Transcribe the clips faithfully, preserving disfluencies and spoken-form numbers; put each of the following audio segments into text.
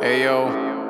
Эй, йоу.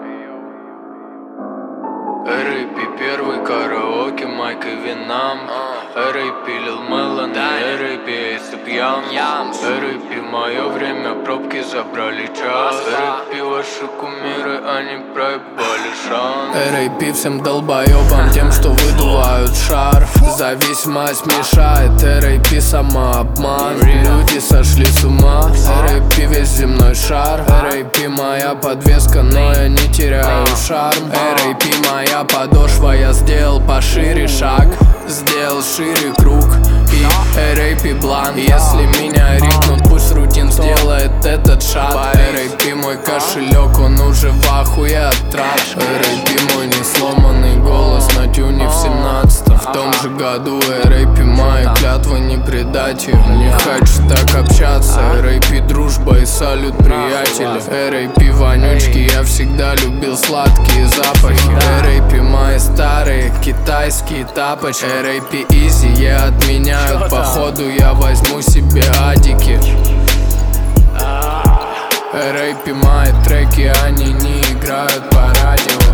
Рэпи первый караоке, майк и винам. Рэпи Лил Мелан, рэпи если пьян. Рэпи мое время, пробки забрали час. Рэпи ваши кумиры, они проебали шанс. Рэпи всем долбоебам, тем, что выдувают шар. Зависимость мешает, рэпи самообман. Люди сошли с ума, рэпи весь земной шар. Рэпи моя подвеска, но я не теряю шарм. Рэпи моя подошва, я сделал пошире шаг, сделал шире круг. И рэпи бланк. Если меня рикнут, пусть рутин сделает этот шаг. Рэпи мой кошелек, он уже в ахуе от трат. Рэпи мой не сломанный голос на тюне в семнадцатом. В том же году рэпи мои клятвы не предать ее. Не хочу так общаться. Рэпи дружба и салют приятели. Рэпи вонючки, я всегда любил сладкие запахи. Рэпи мои старые китайские тапочки. Рэпи изи, я отменяю, походу я возьму себе адики. Рэпи мои треки, они не играют по радио.